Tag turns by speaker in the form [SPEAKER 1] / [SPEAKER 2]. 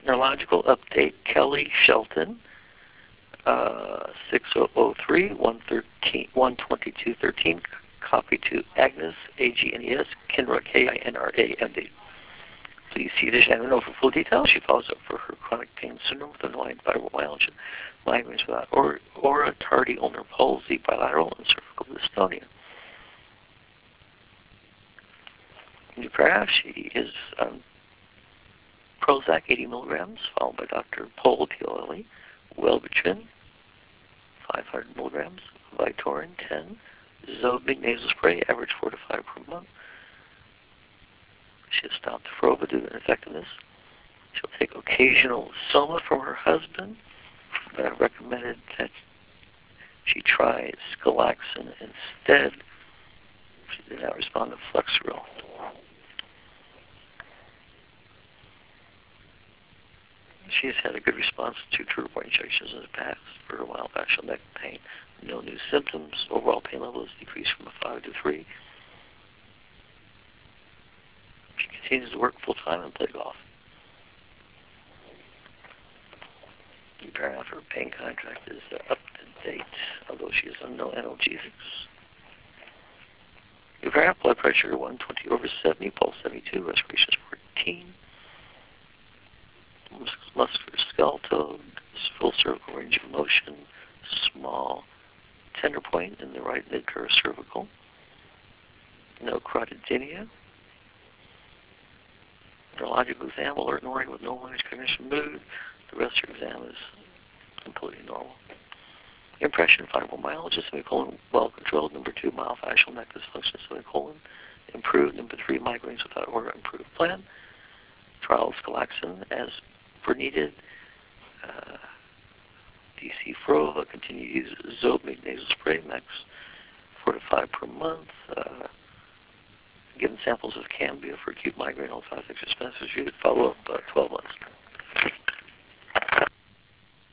[SPEAKER 1] Neurological update, Kelly Shelton, 6003-12213, copy to Agnes, Agnes, Kinra, Kinra, Please see the channel for full details. She follows up for her chronic pain syndrome with underlying fibromyalgia, migraines without aura, tardy ulnar palsy, bilateral, and cervical dystonia. New graph, she is Prozac 80 milligrams, followed by Dr. Pole, P-O-L-E, Wellbutrin 500 milligrams, Vytorin 10, Zobig nasal spray, average 4 to 5 per month. She has stopped the Froba due to ineffectiveness. She'll take occasional Soma from her husband, but I recommended that she try Scalaxin instead. She did not respond to Flexeril. She has had a good response to Turbo injections in the past for her mild facial neck pain. No new symptoms. Overall pain level has decreased from a 5 to 3. She continues to work full-time and play golf. Apparently her pain contract is up to date, although she is on no analgesics. Apparent blood pressure 120/70, pulse 72, respiration 14. Musculoskeletal, full cervical range of motion, small tender point in the right mid-curve cervical. No carotidemia. Neurological exam, alert and worrying with no language, cognition, mood. The rest of your exam is completely normal. Impression, fibromyalgia, semicolon, well controlled. Number 2, myofascial neck dysfunction, semicolon, improved. Number 3, migraines without order, improved plan. Trial Scalaxin as per needed. DC Froba, continue to use Zobig nasal spray, max 4 to 5 per month. Given samples of Cambia for acute migraine, all 5 expenses, you could follow up 12 months.